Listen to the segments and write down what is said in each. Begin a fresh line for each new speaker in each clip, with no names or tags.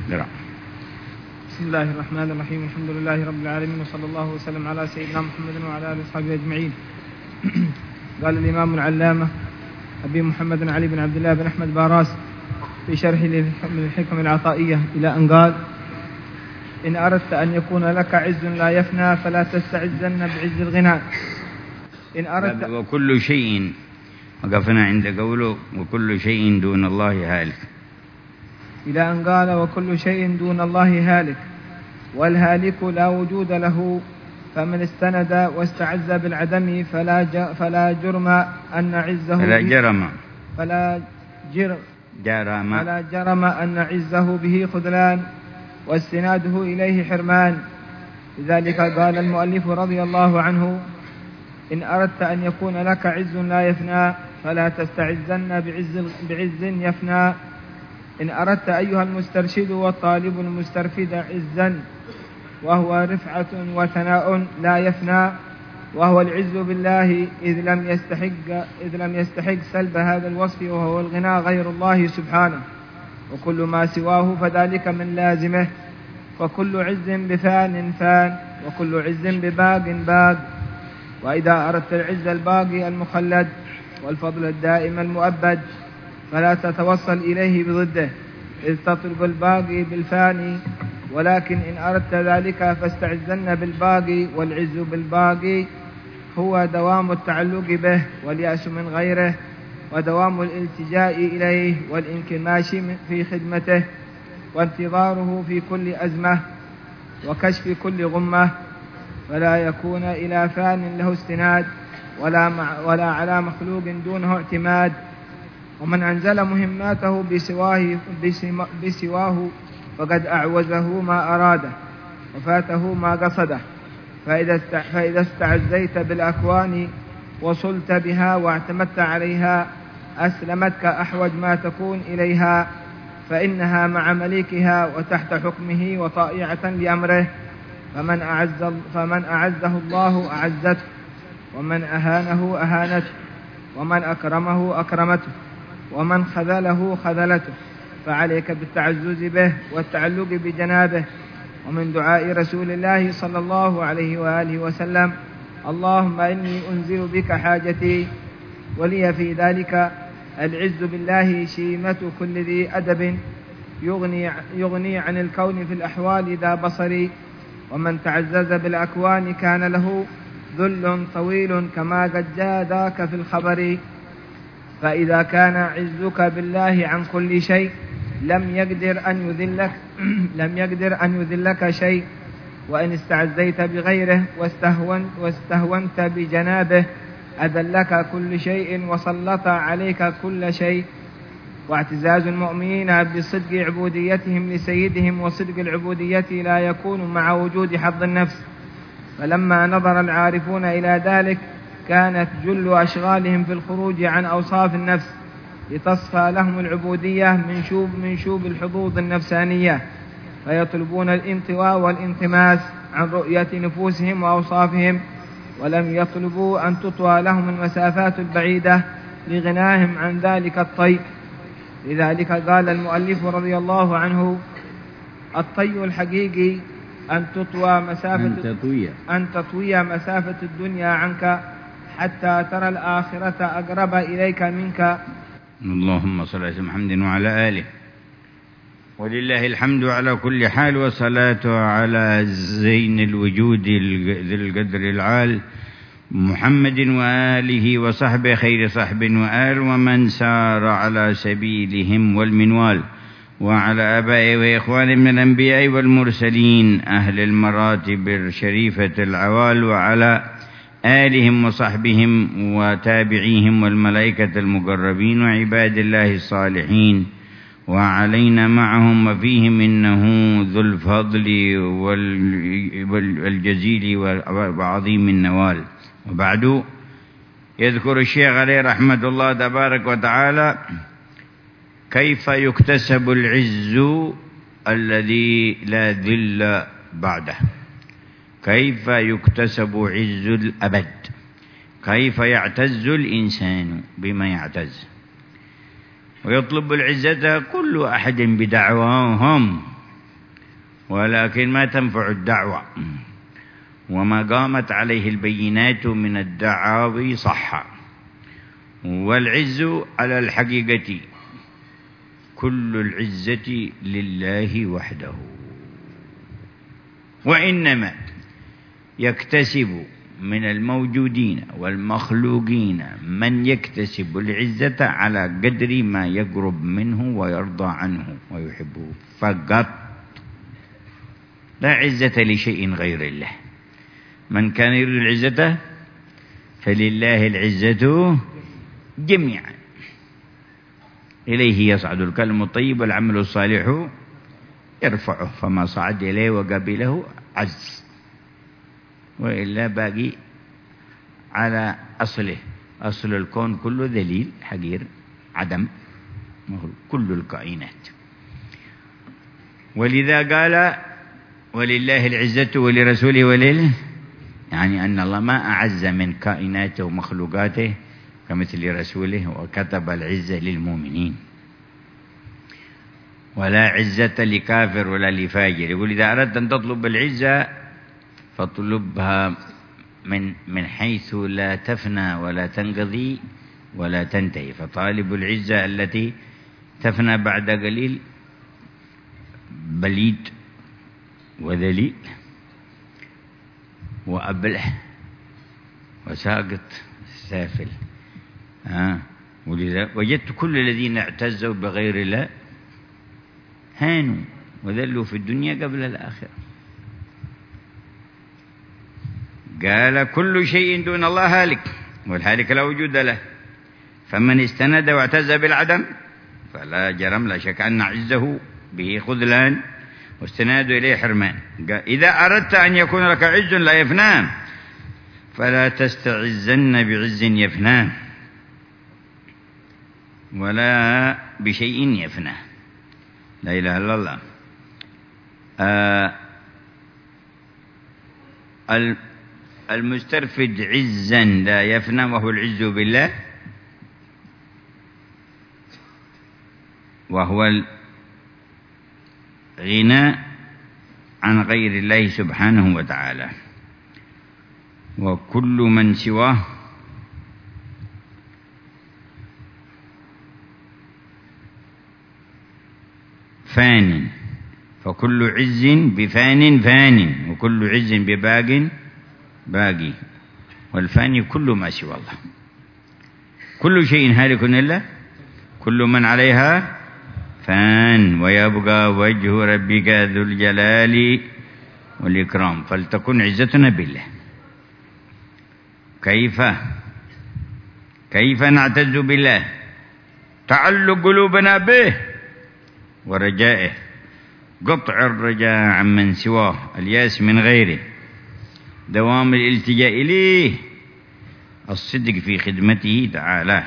بسم الله الرحمن الرحيم. الحمد لله رب العالمين، وصلى الله وسلم على سيدنا محمد وعلى آله وصحبه أجمعين. قال الإمام العلامة أبي محمد علي بن عبد الله بن أحمد باراس في شرح للحكم العطائية إلى أن قال: إن أردت أن يكون لك عز لا يفنى فلا تستعزن بعز الغنى. إن أردت
وكل شيء، وقفنا عند قوله وكل شيء دون الله هالك،
إلى أن قال: وكل شيء دون الله هالك، والهالك لا وجود له، فمن استند واستعز بالعدم فلا جرم أن عزه فلا جرم أن عزه به خذلان واستناده إليه حرمان. لذلك قال المؤلف رضي الله عنه: إن أردت أن يكون لك عز لا يفنى فلا تستعزن بعز يفنى. إن أردت أيها المسترشد والطالب المسترفد عزا، وهو رفعة وثناء لا يفنى، وهو العز بالله إذ لم يستحق سلب هذا الوصف، وهو الغنى غير الله سبحانه، وكل ما سواه فذلك من لازمه. فكل عز بفان فان، وكل عز بباق باق. وإذا أردت العز الباقي المخلد والفضل الدائم المؤبد فلا تتوصل إليه بضده، إذ تطلب الباقي بالفاني. ولكن إن أردت ذلك فاستعزن بالباقي، والعز بالباقي هو دوام التعلق به واليأس من غيره، ودوام الالتجاء إليه والانكماش في خدمته، وانتظاره في كل أزمة وكشف كل غمة، فلا يكون إلى فان له استناد ولا على مخلوق دونه اعتماد. ومن أنزل مهماته بسواه فقد أعوزه ما أراده وفاته ما قصده. فإذا استعزيت بالأكوان وصلت بها واعتمدت عليها أسلمتك أحوج ما تكون إليها، فإنها مع مليكها وتحت حكمه وطائعة لأمره. فمن أعزه الله أعزته، ومن أهانه أهانته، ومن أكرمه أكرمته، ومن خذله خذلته. فعليك بالتعزز به والتعلق بجنابه. ومن دعاء رسول الله صلى الله عليه وآله وسلم: اللهم إني أنزل بك حاجتي. ولي في ذلك العز بالله شيمة كل ذي أدب، يغني عن الكون في الأحوال ذا بصري. ومن تعزز بالأكوان كان له ذل طويل كما قد جاء ذاك في الخبر. فإذا كان عزك بالله عن كل شيء لم يقدر أن يذلك شيء. وإن استعزيت بغيره واستهونت بجنابه أذلك كل شيء وسلط عليك كل شيء. واعتزاز المؤمنين بصدق عبوديتهم لسيدهم وصدق العبودية لا يكون مع وجود حظ النفس. فلما نظر العارفون إلى ذلك كانت جل أشغالهم في الخروج عن أوصاف النفس لتصفى لهم العبودية من شوب الحظوظ النفسانية، فيطلبون الانطواء والانتماس عن رؤية نفوسهم وأوصافهم، ولم يطلبوا أن تطوى لهم المسافات البعيدة لغناهم عن ذلك الطي. لذلك قال المؤلف رضي الله عنه: الطي الحقيقي أن تطوي مسافة الدنيا عنك حتى ترى الآخرة أقرب إليك منك.
اللهم صل على محمد وعلى آله. ولله الحمد على كل حال، وصلاته على زين الوجود ذي القدر العال محمد وآله وصحبه خير صحب وآل، ومن سار على سبيلهم والمنوال، وعلى آبائه وإخوانه من الأنبياء والمرسلين أهل المراتب الشريفة العوال، وعلى آلهم وصحبهم وتابعيهم والملائكة المقربين وعباد الله الصالحين، وعلينا معهم وفيهم إنه ذو الفضل والجزيل وعظيم النوال. وبعد، يذكر الشيخ عليه رحمة الله تبارك وتعالى كيف يكتسب العز الذي لا ذل بعده، كيف يكتسب عز الأبد، كيف يعتز الإنسان بما يعتز. ويطلب العزة كل أحد بدعواهم، ولكن ما تنفع الدعوة، وما قامت عليه البينات من الدعاوي صح. والعز على الحقيقة كل العزة لله وحده، وإنما يكتسب من الموجودين والمخلوقين من يكتسب العزة على قدر ما يقرب منه ويرضى عنه ويحبه فقط، لا عزة لشيء غير الله. من كان يريد العزة فلله العزة جميعا، إليه يصعد الكلم الطيب والعمل الصالح يرفعه، فما صعد إليه وقبله عز، وإلا باقي على أصله. أصل الكون كله ذليل حقير عدم، كل الكائنات. ولذا قال ولله العزة ولرسوله يعني أن الله ما أعز من كائناته ومخلوقاته كمثل رسوله، وكتب العزة للمؤمنين، ولا عزة لكافر ولا لفاجر. يقول إذا أردت أن تطلب العزة فاطلبها من حيث لا تفنى ولا تنقضي ولا تنتهي. فطالب العزة التي تفنى بعد قليل بليد وذليل وأبله وساقط سافل. ولذا وجدت كل الذين اعتزوا بغير الله هانوا وذلوا في الدنيا قبل الآخرة. قال كل شيء دون الله هالك، والهالك لا وجود له، فمن استند واعتز بالعدم فلا جرم لا شك أن عزه به خذلان واستناد إليه حرمان. قال إذا أردت أن يكون لك عز لا يفنى فلا تستعزن بعز يفنى ولا بشيء يفنى. لا إله إلا الله. المسترفد عزا لا يفنى وهو العز بالله، وهو الغنى عن غير الله سبحانه وتعالى. وكل من سواه فان، فكل عز بفان فان، وكل عز بباق باقي، والفاني كل ما سوى الله. كل شيء هالك إلا كل من عليها فان، ويبقى وجه ربك ذو الجلال والإكرام. فلتكن عزتنا بالله. كيف نعتز بالله؟ تعلق قلوبنا به ورجائه، قطع الرجاء عمن سواه، الياس من غيره، دوام الالتجاء إليه، الصدق في خدمته تعالى،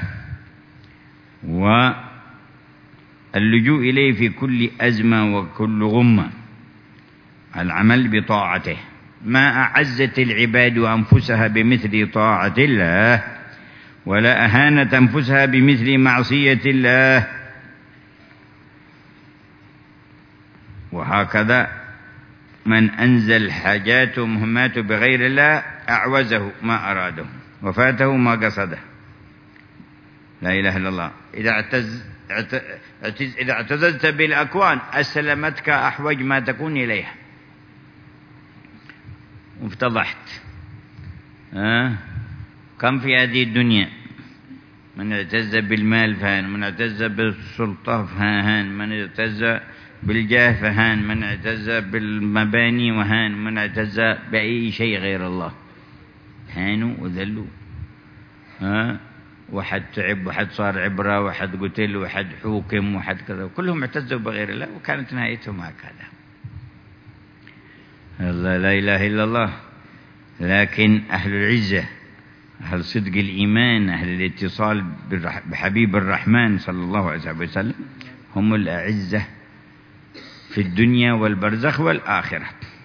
واللجوء إليه في كل أزمة وكل غمة، العمل بطاعته. ما أعزت العباد أنفسها بمثل طاعة الله، ولا أهانت أنفسها بمثل معصية الله. وهكذا من أنزل حاجاته مهماته بغير الله أعوزه ما أراده وفاته ما قصده. لا إله إلا الله. إذا اعتززت بالأكوان أسلمتك أحوج ما تكون إليها وافتضحت. كم في هذه الدنيا من اعتز بالمال فهان، من اعتز بالسلطة فهان، من اعتز بالجاه فهان، من اعتز بالمباني وهان، من اعتز بأي شيء غير الله هانوا وذلوا. وحد تعب، وحد صار عبرة، وحد قتل، وحد حوكم، وحد كذا، كلهم اعتزوا بغير الله وكانت نهايتهم هكذا. الله لا إله إلا الله. لكن أهل العزة، أهل صدق الإيمان، أهل الاتصال بحبيب الرحمن صلى الله عليه وسلم هم الأعزة في الدنيا والبرزخ والآخرة.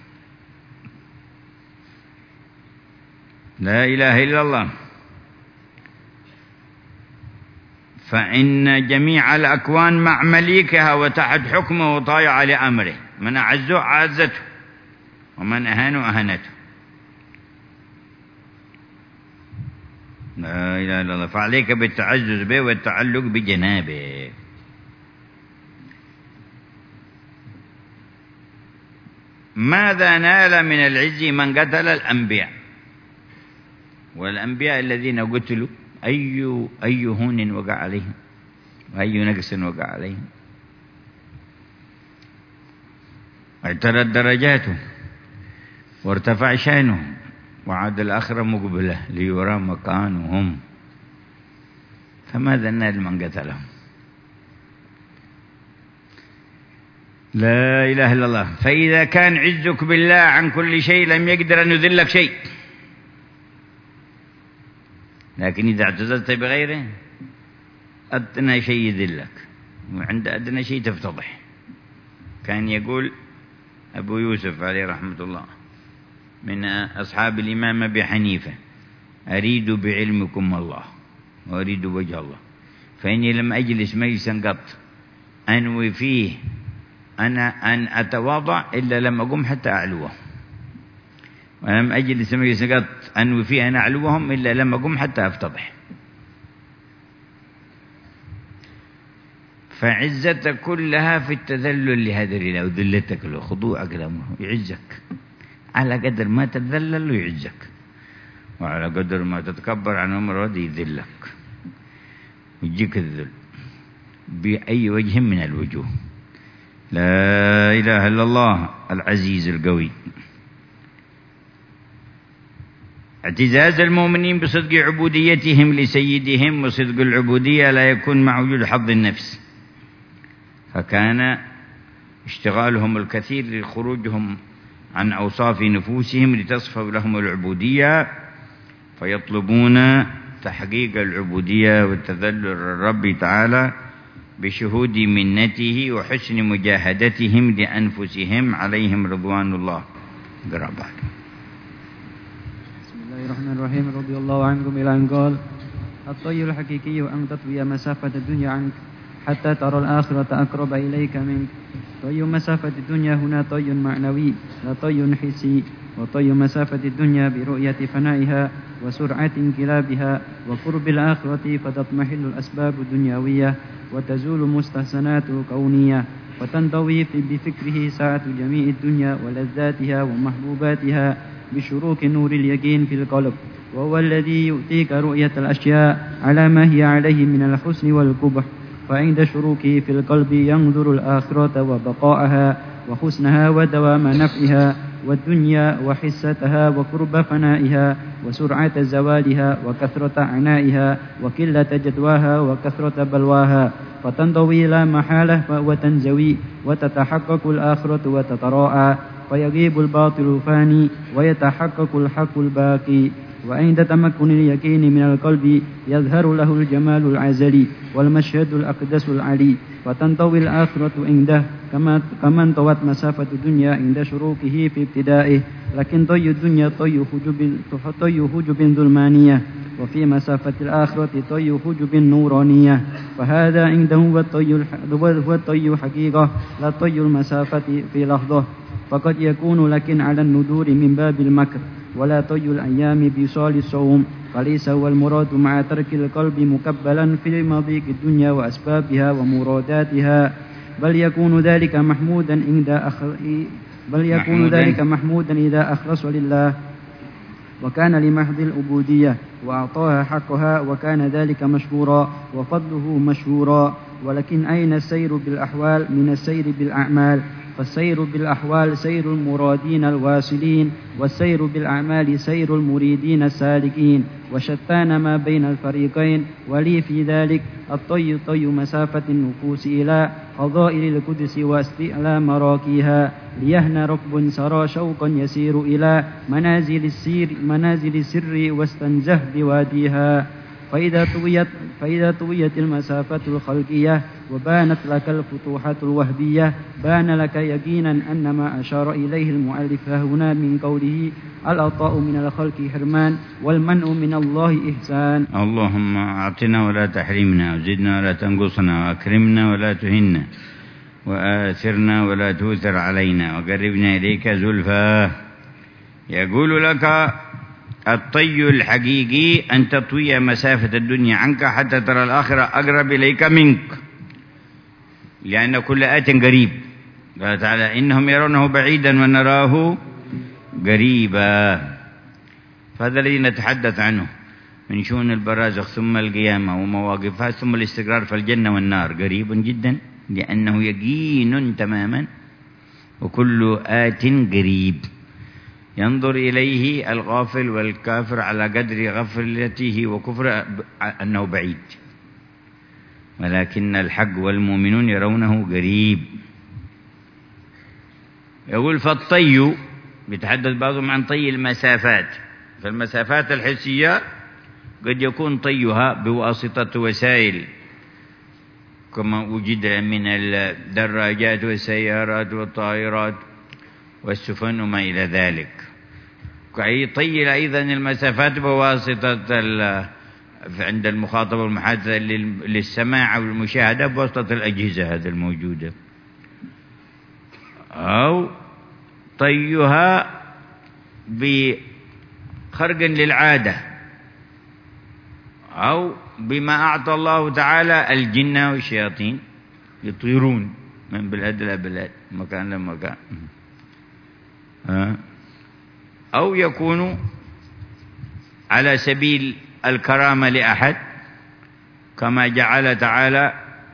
لا إله إلا الله. فإن جميع الأكوان مع مليكها وتحت حكمه وطايعة لأمره. من أعزه عازته، ومن أهانه أهانته. لا إله إلا الله. فعليك بالتعزز به والتعلق بجنابه. ماذا نال من العز من قتل الأنبياء؟ والأنبياء الذين قتلوا أي هون وقع عليهم وأي نقص وقع عليهم؟ اعترت درجاتهم وارتفع شأنهم وعاد الآخرة مقبلة ليرى مكانهم. فماذا نال من قتلهم؟ لا إله إلا الله. فإذا كان عزك بالله عن كل شيء لم يقدر أن يذلك شيء، لكن إذا اعتززت بغيره أدنى شيء يذلك، وعند أدنى شيء تفتضح. كان يقول أبو يوسف عليه رحمة الله من أصحاب الإمام أبي حنيفة: أريد بعلمكم الله وأريد وجه الله، فإني لم أجلس مجلسا قط أنوي فيه أن أتواضع إلا لم أقوم حتى أعلوه، ولم أجلس مجلسا قط أنوي فيه أن أعلوهم إلا لم أقوم حتى أفتضح. فعزتك كلها في التذلل لهذا الإله وذلتك له، خضوعك له، يعزك على قدر ما تتذلل ويعزك، وعلى قدر ما تتكبر عن أمره يذلك ويجيك الذل بأي وجه من الوجوه. لا إله إلا الله العزيز القوي. اعتزاز المؤمنين بصدق عبوديتهم لسيدهم، وصدق العبودية لا يكون مع وجود حظ النفس، فكان اشتغالهم الكثير لخروجهم عن أوصاف نفوسهم لتصفوا لهم العبودية، فيطلبون تحقيق العبودية والتذلل للرب تعالى بشهود منته وحسن مجاهدتهم لأنفسهم عليهم رضوان الله. قرأ بعد.
بسم الله الرحمن الرحيم. رضي الله عنكم إلى أن قال: الطي الحقيقي أن تطوي مسافة الدنيا عنك حتى ترى الآخرة أقرب إليك منك. طي مسافة الدنيا هنا طي معنوي لا طي حسي، وطي مسافة الدنيا برؤية فنائها وسرعة انقلابها وقرب الآخرة، فتضمحل الأسباب الدنيوية وتزول مستحسنات كونية، فتنضوي بفكره ساعة جميع الدنيا ولذاتها ومحبوباتها بشروق نور اليقين في القلب، وهو الذي يؤتيك رؤية الأشياء على ما هي عليه من الحسن والقبح. فعند شروقه في القلب ينظر الآخرة وبقاءها وحسنها ودوام نفعها، والدنيا وحستها وقرب فنائها وسرعة زوالها وكثرة عنائها وقلة جدواها وكثرة بلواها، فتنضوي لا محالة وتنزوي وتتحقق الآخرة وتتراءى، فيغيب الباطل فاني ويتحقق الحق الباقي. وعند تمكن اليقين من القلب يظهر له الجمال العزلي والمشهد الأقدس العلي، فتنطوي الآخرة عنده كما انطوت مسافة الدنيا عند شروقه في ابتدائه. لكن طي الدنيا طي حجب ظلمانية، وفي مسافة الآخرة طي حجب نورانية، فهذا عنده هو الطي حقيقة لا طي المسافة في لحظة. فقد يكون لكن على الندور من باب المكر، ولا طي الأيام بصال الصوم، فليس هو المراد مع ترك القلب مكبلا في مضيق الدنيا وأسبابها ومراداتها، بل يكون ذلك محمودا إذا أخلص لله وكان لمحض العبودية وأعطاها حقها، وكان ذلك مشكورا وفضله مشهورا. ولكن أين السير بالأحوال من السير بالأعمال؟ فالسير بالأحوال سير المرادين الواصلين، والسير بالأعمال سير المريدين السالكين، وشتان ما بين الفريقين. ولي في ذلك الطي طي مسافة النفوس إلى فضائل القدس واستعلى مراكيها، ليهنى ركب سرى شوقا يسير إلى منازل السر واستنزه بواديها. فإذا طويت المسافة الخلقية وبانت لك الفتوحات الوهبية، بان لك يقينا أن ما أشار إليه المؤلف هنا من قوله العطاء من الخلق حرمان والمنع من الله إحسان.
اللهم أعطنا ولا تحرمنا، وزدنا ولا تنقصنا، وأكرمنا ولا تهنا، وآثرنا ولا تؤثر علينا وقربنا إليك زلفى. يقول لك الطي الحقيقي أن تطوي مسافة الدنيا عنك حتى ترى الآخرة أقرب إليك منك، لأن كل آت قريب. قال تعالى إنهم يرونه بعيدا ونراه قريبا. فهذا الذي نتحدث عنه من شؤون البرازخ ثم القيامة ومواقفها ثم الاستقرار في الجنة والنار قريب جدا، لأنه يقين تماما، وكل آت قريب ينظر إليه الغافل والكافر على قدر غفلته وكفر أنه بعيد، ولكن الحق والمؤمنون يرونه قريب. يقول فالطي، بيتحدث بعضهم عن طي المسافات. فالمسافات الحسية قد يكون طيها بواسطة وسائل كما وجد من الدراجات والسيارات والطائرات والسفن وما إلى ذلك. طي أيضا المسافات بواسطة عند المخاطبة والمحادثة للسماع والمشاهدة بواسطة الأجهزة هذه الموجودة، أو طيها بخرق للعادة، أو بما أعطى الله تعالى الجن والشياطين يطيرون من بلاد إلى بلاد، مكان لمكان. أو يكون على سبيل الكرامة لأحد، كما جعل تعالى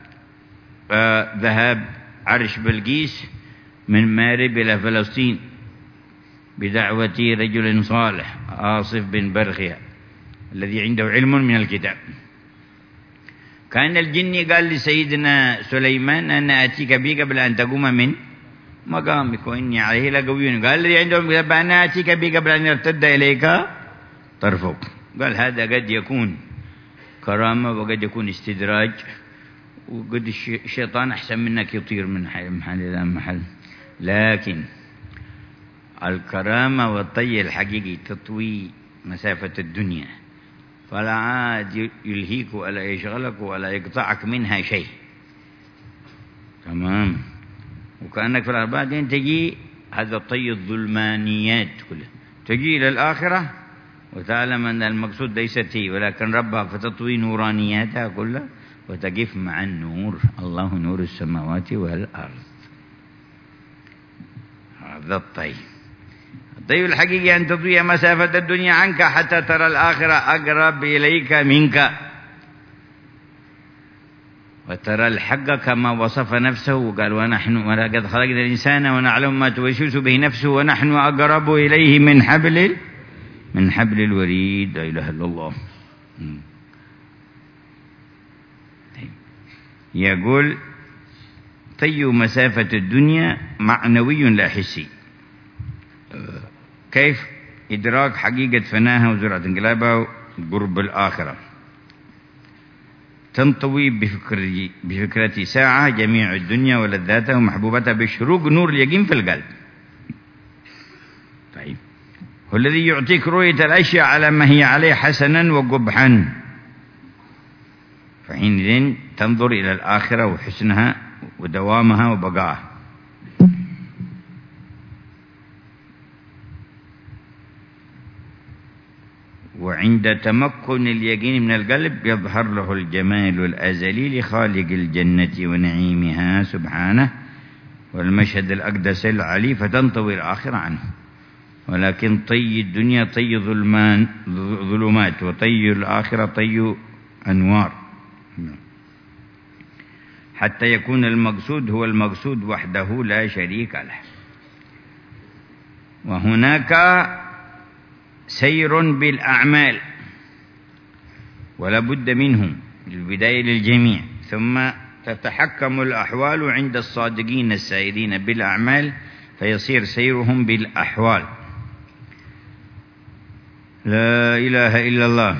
ذهاب عرش بلقيس من مارب إلى فلسطين بدعوة رجل صالح آصف بن برخيا الذي عنده علم من الكتاب. كان الجن قال لسيدنا سليمان أنا أتيك به قبل أن تقوم من مقامك وإني عليه لقوي. قال الذي عنده كتاب أنا أتيك به قبل أن يرتد إليك طرفك. قال هذا قد يكون كرامة وقد يكون استدراج، وقد الشيطان أحسن منك يطير من محل إلى محل. لكن الكرامة والطي الحقيقي تطوي مسافة الدنيا، فلا عاد يلهيك ولا يشغلك ولا يقطعك منها شيء. تمام. وكأنك في الأربعة دين تجي هذا طي الظلمانيات كلها، تجي إلى الآخرة وتعلم أن المقصود ليست هي ولكن ربها، فتطوي نورانياتها كلها وتقف مع النور. الله نور السماوات والأرض. هذا الطي. الطي الحقيقي أن تطوي مسافة الدنيا عنك حتى ترى الآخرة أقرب إليك منك، وترى الحق كما وصف نفسه وقال ونحن ولقد خلقنا الإنسان ونعلم ما توسوس به نفسه ونحن أقرب إليه من حبل الوريد. لا إله إلا الله. يقول طي مسافة الدنيا معنوي لا حسي. كيف؟ إدراك حقيقة فناها وزرعة انقلابها قرب الآخرة. تنطوي بفكرة ساعة جميع الدنيا ولذاتها ومحبوبتها بشروق نور اليقين في القلب. طيب، هو الذي يعطيك رؤية الأشياء على ما هي عليه حسنا وقبحا، فحينئذ تنظر إلى الآخرة وحسنها ودوامها وبقائها. وعند تمكن اليقين من القلب يظهر له الجمال الأزلي لخالق الجنة ونعيمها سبحانه والمشهد الأقدس العلي، فتنطوي الآخرة عنه. ولكن طي الدنيا طي ظلمات، وطي الآخرة طي أنوار، حتى يكون المقصود هو المقصود وحده لا شريك له. وهناك سير بالأعمال ولا بد منه البداية للجميع، ثم تتحكم الأحوال عند الصادقين السائرين بالأعمال فيصير سيرهم بالأحوال. لا إله إلا الله.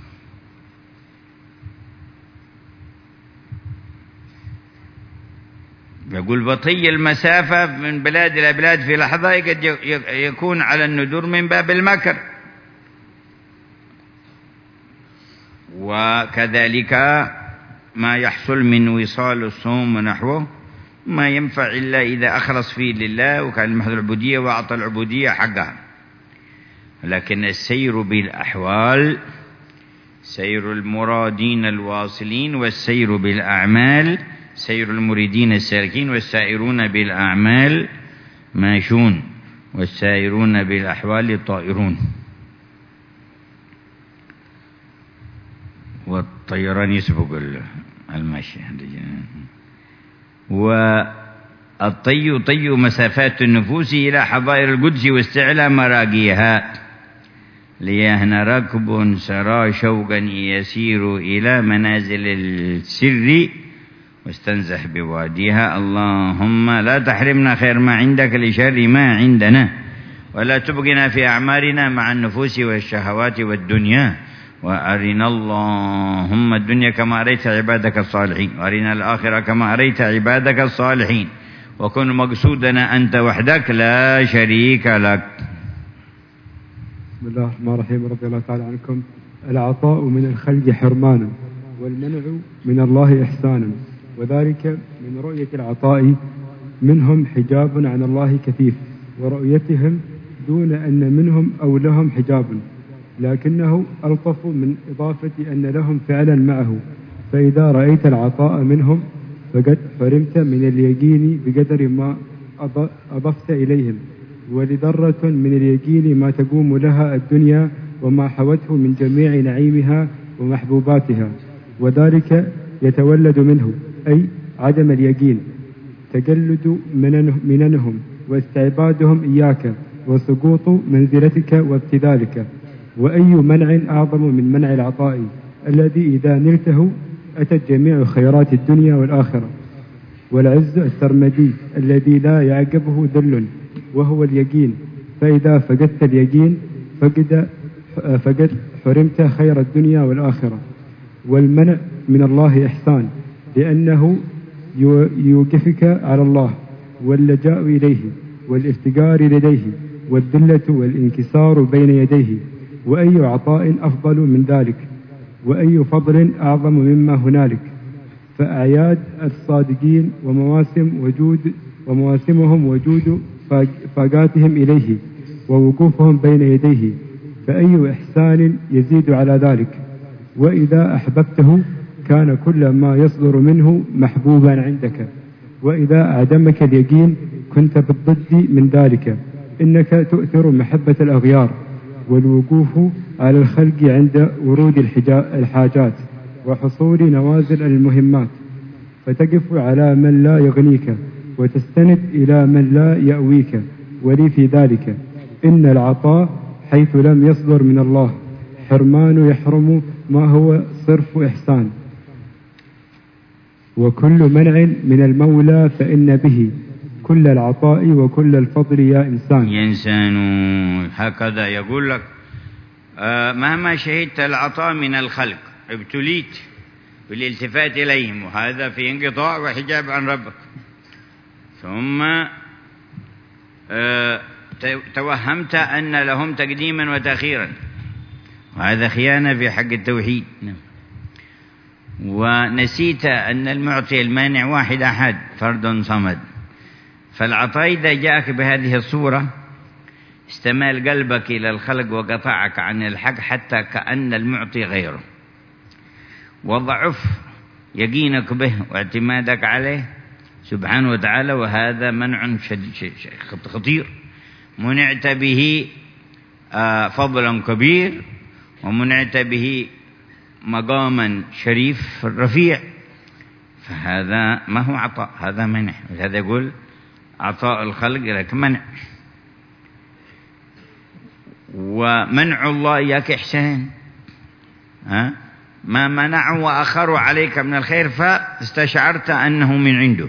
يقول بطي المسافة من بلاد إلى بلاد في لحظة قد يكون على الندور من باب المكر، وكذلك ما يحصل من وصال الصوم ونحوه ما ينفع إلا إذا أخلص فيه لله وكان محض العبودية وأعطى العبودية حقها. لكن السير بالأحوال سير المرادين الواصلين، والسير بالأعمال سير المريدين السالكين، والسائرون بالأعمال ماشون، والسائرون بالأحوال طائرون. والطيران يسبق المشي. والطي طي مسافات النفوس إلى حظائر القدس واستعلى مراقيها، ليهن ركب سرى شوقا يسير إلى منازل السر واستنزح بواديها. اللهم لا تحرمنا خير ما عندك لشر ما عندنا، ولا تبقنا في أعمارنا مع النفوس والشهوات والدنيا، وأرنا اللهم الدنيا كما أريت عبادك الصالحين، وأرنا الآخرة كما أريت عبادك الصالحين، وكن مقصودنا أنت وحدك لا شريك لك.
بسم الله الرحمن الرحيم. رضي الله تعالى عنكم. العطاء من الخلق حرمان، والمنع من الله إحسان، وذلك من رؤية العطاء منهم حجاب عن الله كثيف، ورؤيتهم دون أن منهم أو لهم حجاب، لكنه ألطف من إضافة أن لهم فعلا معه. فإذا رأيت العطاء منهم فقد حرمت من اليقين بقدر ما أضفت إليهم، ولذرة من اليقين ما تقوم لها الدنيا وما حوته من جميع نعيمها ومحبوباتها، وذلك يتولد منه أي عدم اليقين تجلد مننهم واستعبادهم إياك وسقوط منزلتك وابتذالك. وأي منع أعظم من منع العطاء الذي إذا نلته أتت جميع خيرات الدنيا والآخرة، والعز السرمدي الذي لا يعقبه ذل وهو اليقين. فإذا فقدت اليقين فقد حرمت خير الدنيا والآخرة. والمنع من الله إحسان، لأنه يوقفك على الله، واللجاء إليه والافتقار لديه، والذلة والانكسار بين يديه. وأي عطاء أفضل من ذلك، وأي فضل أعظم مما هنالك. فأعياد الصادقين ومواسمهم وجود فاقاتهم إليه ووقوفهم بين يديه، فأي إحسان يزيد على ذلك. وإذا أحببته كان كل ما يصدر منه محبوبا عندك، وإذا أعدمك اليقين كنت بالضد من ذلك. إنك تؤثر محبة الأغيار والوقوف على الخلق عند ورود الحاجات وحصول نوازل المهمات، فتقف على من لا يغنيك وتستند إلى من لا يأويك. ولي في ذلك إن العطاء حيث لم يصدر من الله حرمان يحرم ما هو صرف إحسان، وكل منع من المولى فإن به كل العطاء وكل الفضل يا إنسان.
هكذا يقول لك مهما شهدت العطاء من الخلق ابتليت بالالتفات إليهم، وهذا في انقطاع وحجاب عن ربك، ثم توهمت أن لهم تقديما وتأخيرا، وهذا خيانة في حق التوحيد. ونسيت أن المعطي المانع واحد أحد فرد صمد. فالعطاء إذا جاءك بهذه الصورة استمال قلبك إلى الخلق وقطعك عن الحق حتى كأن المعطي غيره، وضعف يقينك به واعتمادك عليه سبحانه وتعالى، وهذا منع خطير. منعت به فضلا كبير، ومنعت به مقاما شريف رفيع، فهذا ما هو عطاء، هذا منع. هذا يقول عطاء الخلق لك منع، ومنع الله إياك إحسان. ما منعوا وأخروا عليك من الخير فاستشعرت أنه من عنده،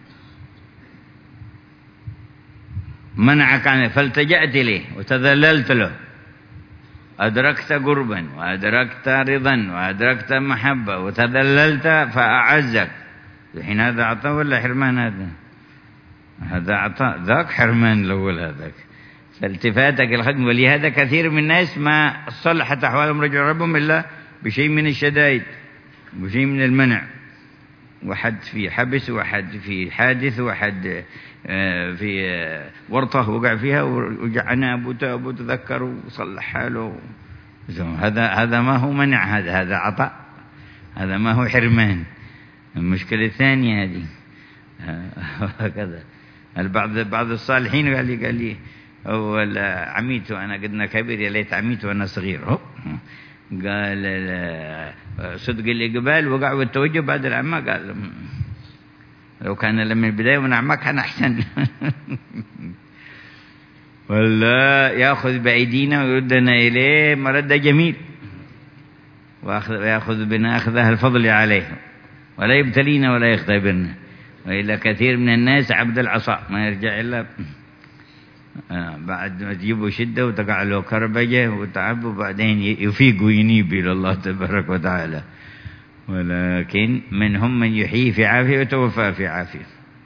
منعك عنه فالتجأت إليه وتذللت له، أدركت قربا وأدركت رضا وأدركت محبة وتذللت فأعزك. الحين هذا عطاء ولا حرمان؟ هذا عطاء، ذاك حرمان الأول هذاك. فالتفاتك الخدم. ولهذا كثير من الناس ما صلحت أحوالهم رجع ربهم إلا بشيء من الشدائد، بشيء من المنع. واحد في حبس، وواحد في حادث، وواحد في ورطة وقع فيها ورجع أناب وتاب وتذكر وصلح حاله. هذا ما هو منع، هذا عطاء، هذا ما هو حرمان. المشكلة الثانية هذه. هكذا بعض الصالحين قال لي أول عميت وأنا قدنا كبير، يا ليت عميت وأنا صغير. قال صدق الإقبال وقع والتوجه بعد العمى. قال لو كان لما البداية من عمى كان أحسن. ولا يأخذ بأيدينا ويردنا إليه مرد جميل، ويأخذ بنا أخذها الفضل عليه، ولا يبتلينا ولا يختبرنا. وإلا كثير من الناس عبد العصا ما يرجع إلا بعد ما تجيبه شدة وتقع له كربجة وتعب، وبعدين يفيق وينيب إلى الله تبارك وتعالى. ولكن منهم من يحيي في عافية وتوفى في عافية.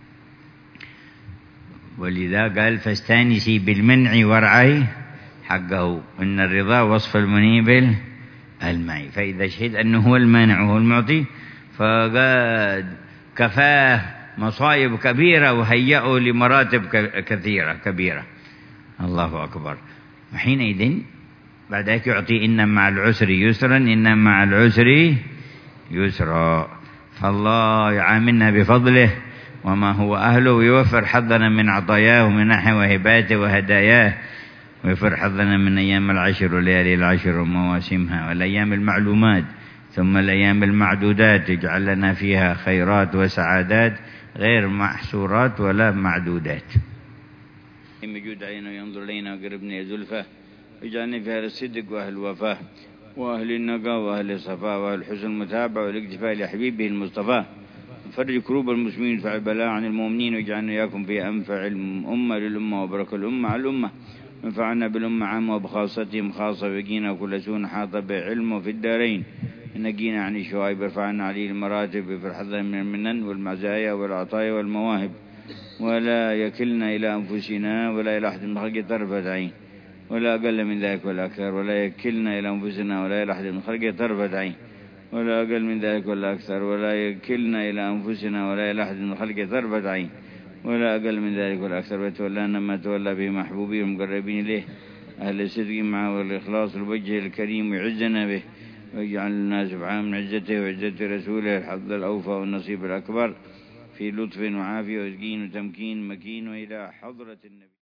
ولذا قال فاستانسي بالمنع وارعي حقه، إن الرضا وصف المنيب المعي. فإذا شهد أنه هو المانع وهو المعطي فقد كفاه مصائب كبيرة وهيئه لمراتب كثيرة كبيرة. الله أكبر. وحينئذ بعد ذلك يعطي إن مع العسر يسرا، إن مع العسر يسرا. فالله يعاملنا بفضله وما هو أهله، ويوفر حظنا من عطاياه ومنحه وهباته وهداياه، ويوفر حظنا من أيام العشر وليالي العشر ومواسمها والأيام المعلومات ثم الأيام المعدودات. يجعل لنا فيها خيرات وسعادات غير محصورات ولا معدودات. يجود علينا وينظر إلينا وقربنا يزلفه، يجعلنا في أهل الصدق وأهل الوفاء وأهل النقاء وأهل الصفاء وأهل حسن المتابعة والاكتفاء لحبيبه المصطفى. فرج كروب المسلمين وادفع البلاء عن المؤمنين، واجعلنا إياكم في أنفع الأمة للأمة وبركة الأمة على الأمة. وانفعنا بالأمة عامة وبخاصتهم خاصة، وقينا كل سوء حاط بعلمه في الدارين. نجينا عن الشوائب، ارفعنا عليه المراتب، وفرح حظنا من المنن والمزايا والعطايا والمواهب. ولا يكلنا إلى أنفسنا ولا إلى أحد من خلقه طرفة عين، ولا أقل من ذلك ولا أكثر. ولا يكلنا إلى أنفسنا ولا إلى أحد من خلقه طرفة عين، ولا أقل من ذلك ولا أكثر. ولا يكلنا إلى أنفسنا ولا إلى أحد من خلقه طرفة عين، ولا أقل من ذلك ولا أكثر. وتولانا ما تولى به محبوبين المقربين إليه أهل الصدق معه والإخلاص الوجه الكريم، ويعزنا به ويجعلنا سبحانه من عزته وعزة رسوله الحظ الأوفى والنصيب الأكبر في لطف وعافية وتسكين وتمكين مكين، وإلى حضرة النبي.